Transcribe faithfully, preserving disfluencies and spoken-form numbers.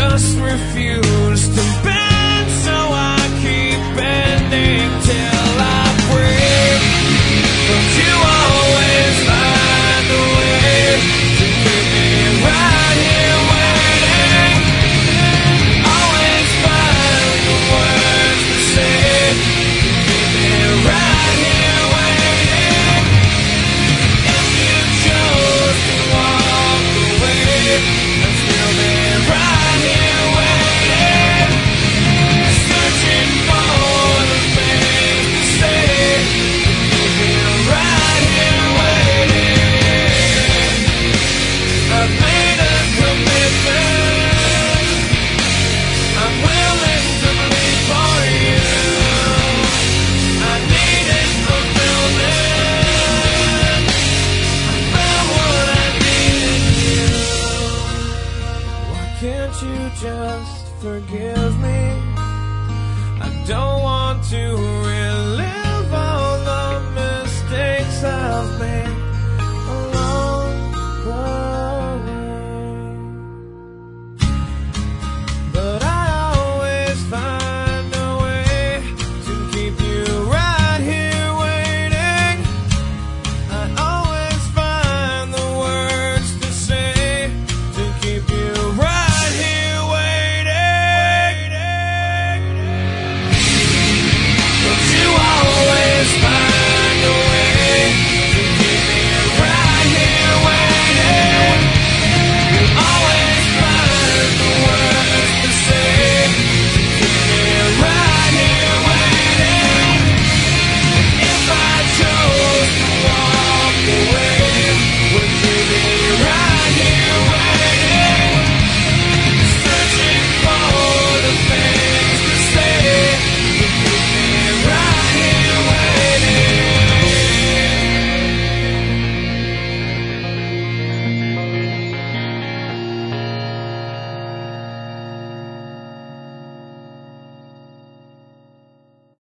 just refuse to bend, so I keep bending till I break. But you always find a way to keep me right here waiting. Always find the words to say to keep me right here waiting. If you chose to walk away, I'd still be right here waiting, searching for the things to say to keep me right here waiting. I've made a commitment, I'm willing to bleed for you. I needed fulfillment, I found what I needed you. Why can't you just forgive me? I don't want to